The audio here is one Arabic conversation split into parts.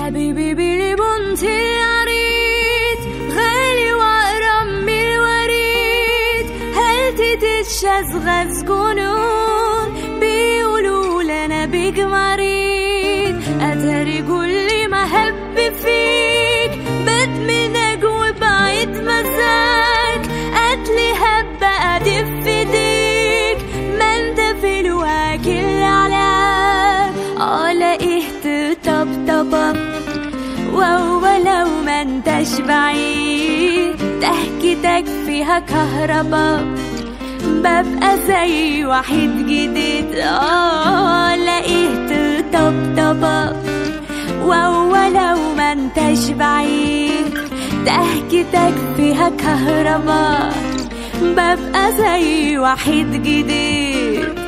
حبيبي بلي بنت العريد غالي وأقرب من الوريد، هل تتشغل جنون بيقولوا لنا بيك مريض، أتاري كل ما هب فيك بدمنك وبعيد مزاج، قتلي هب أدف ايديك ما انت في الواكل علاج. لقيت طبطبة ولو ما انتش بعيد، ضحكتك فيها كهربا ببقى زي وحيد جديد. لقيت طبطبة ولو ما انتش بعيد، ضحكتك فيها كهربا ببقى زي وحيد جديد.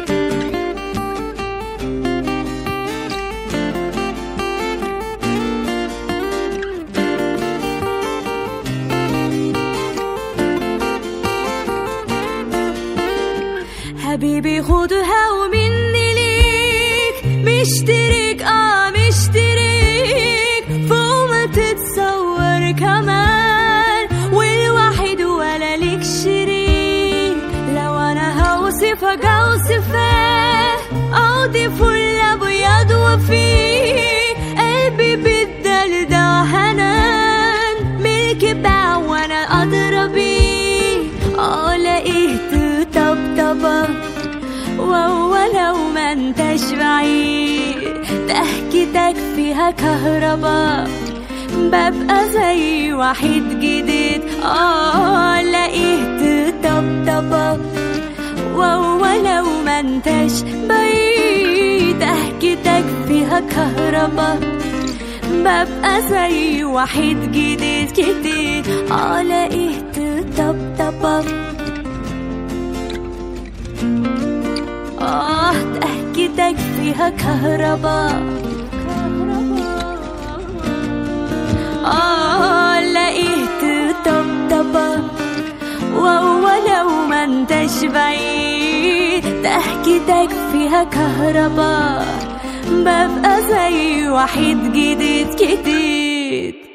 حبيبي خدها ومني ليك مشترك مشترك فوق ما تتصور كمان، والواحد ولا ليك شريك. لو انا هوصفك اوصفاه اودي فل ابيض وفيه، قلبي بالدلدع هنان ملك باع وانا ادرى بيه. لقيت طبطبة ولو ما انتش بعيد، ضحكتك فيها كهربا ببقى زي وحيد جديد. لقيت طبطبة ولو ما انتش بعيد، ضحكتك فيها كهربا ببقى زي وحيد جديد جديد. لقيت طبطبة ضحكتك فيها كهربا لقيت طبطبة ولو ما انتش بعيد، ضحكتك فيها كهربا ببقى زي وحيد جديد جديد.